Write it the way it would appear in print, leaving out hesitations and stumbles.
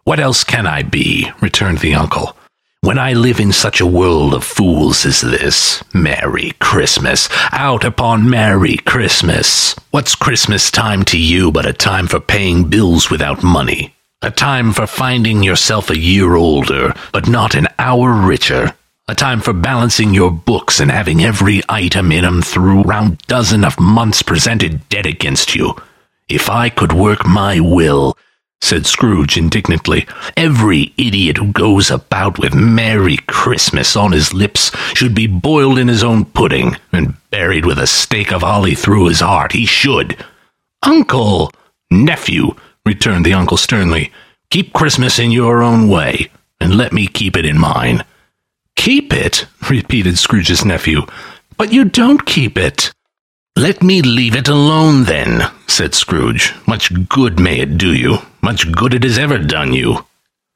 "What else can I be?" returned the uncle. "When I live in such a world of fools as this, Merry Christmas, out upon Merry Christmas. What's Christmas time to you but a time for paying bills without money? A time for finding yourself a year older, but not an hour richer. A time for balancing your books and having every item in 'em through round dozen of months presented dead against you. If I could work my will," said Scrooge indignantly, "every idiot who goes about with Merry Christmas on his lips should be boiled in his own pudding and buried with a stake of holly through his heart. He should." "Uncle!" "Nephew," returned the uncle sternly, "keep Christmas in your own way, and let me keep it in mine." "Keep it?" repeated Scrooge's nephew. "But you don't keep it." "Let me leave it alone, then," said Scrooge. "Much good may it do you. Much good it has ever done you.